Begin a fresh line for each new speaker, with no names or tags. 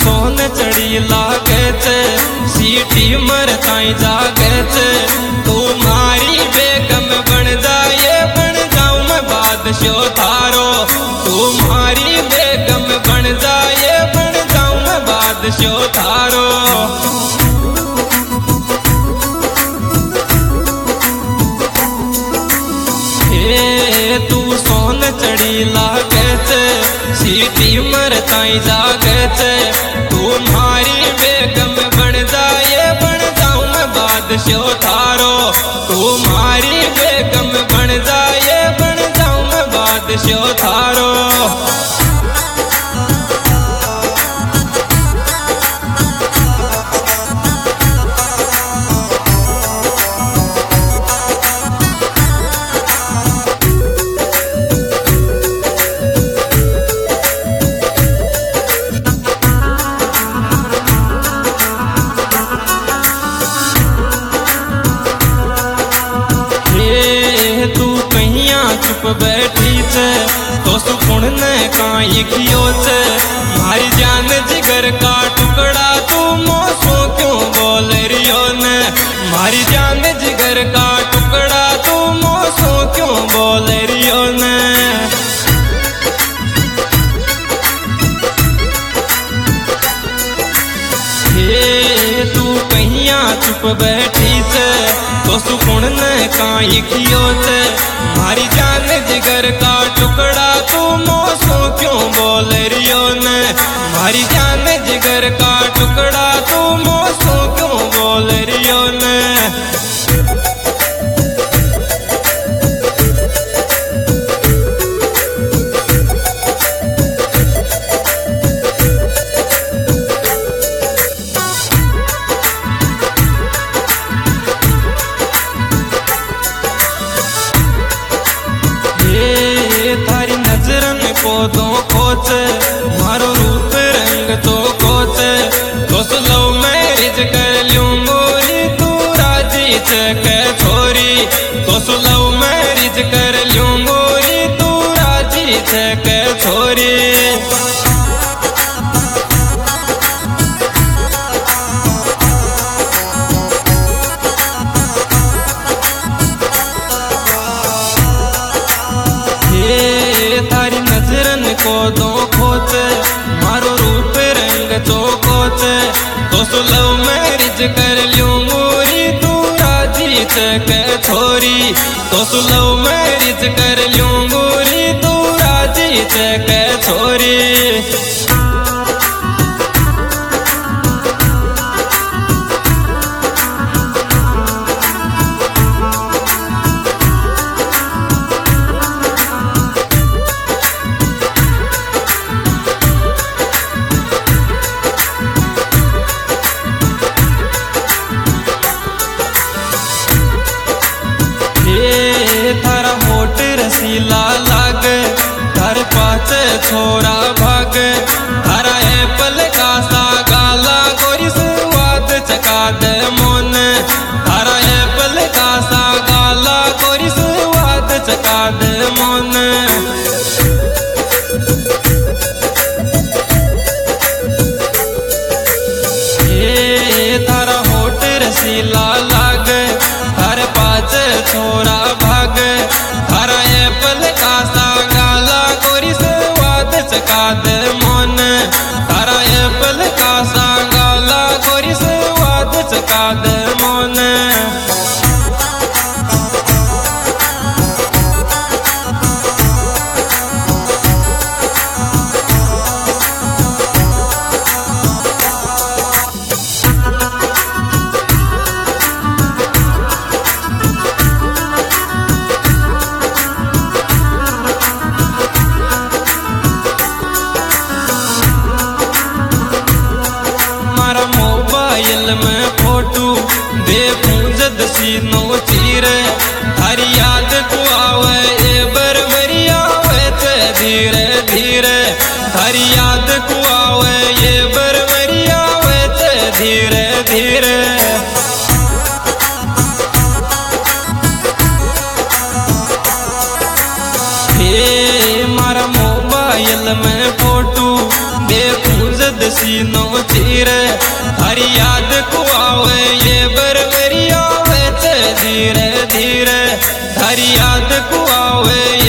सोन चढ़ी लागे छे सीटी मर ताई जागे छे तुम्हारी बेगम बन जाए बन जाऊं मैं बादशाह थारो तुम्हारी बेगम बन जाए बन जाऊं मैं बादशाह थारो तू सोन चढ़ी लागे छे सीटी मर ताई जागे छे तुम्हारी बेगम बन जाए बन जाऊं मैं बादशाह थारो तुम्हारी बेगम बन जाए बन जाऊं मैं बादशाह थारो चुप बैठी छे तो सुकून ने काई कियो छे मारी जान जिगर का टुकड़ा तू मोसो क्यों बोल रियो ने मारी जान जिगर का टुकड़ा तू मोसो क्यों बोल रियो ने तू कहिया चुप बैठी छे तो सुकून ने काई कियो छे मारी जान जिगर का टुकड़ा तू मोसो क्यों बोल रियो ने मारी जान जिगर का टुकड़ा तू मोसो क्यों बोल रियो ने थारी नजरन को दो खोच मारो रूप रंग तो खोच तो लव मैरिज कर लूं गोरी तू राजी के छोरी तो लव मैरिज कर लूं गोरी तू राजी के छोरी थारी नजरन को दो खोच मारो रूप रंग तो खोच तो लव मैरिज कर लूं गोरी तू राजी के छोरी तो लव मैरिज कर लूं गोरी तू राजी के छोरी थारा होठ रसीला लाग थारे पाच छोरा भाग थारा एप्पल का सा गाला गोरी स्वाद चका दे मोन थारा एप्पल का सा गाला गोरी स्वाद चका दे मोन थारा होठ रसीला लाग थारे पाच छोरा भाग थारा एप्पल का सा गाला गोरी स्वाद चका दे मोन थारा एप्पल का सा गाला गोरी स्वाद चका दे मोन मोबाइल में फोटो देखूं जद सीनो चीरे हरी याद को आवे ए बरबरी आवे ते धीरे धीरे हरी याद को आवे ये बरबरी आवे ते धीरे धीरे मारा मोबाइल में फोटो देखूं जद सीनो चीरे हर याद को आवे ये बरबरी आवे धीरे धीरे हर याद को आवे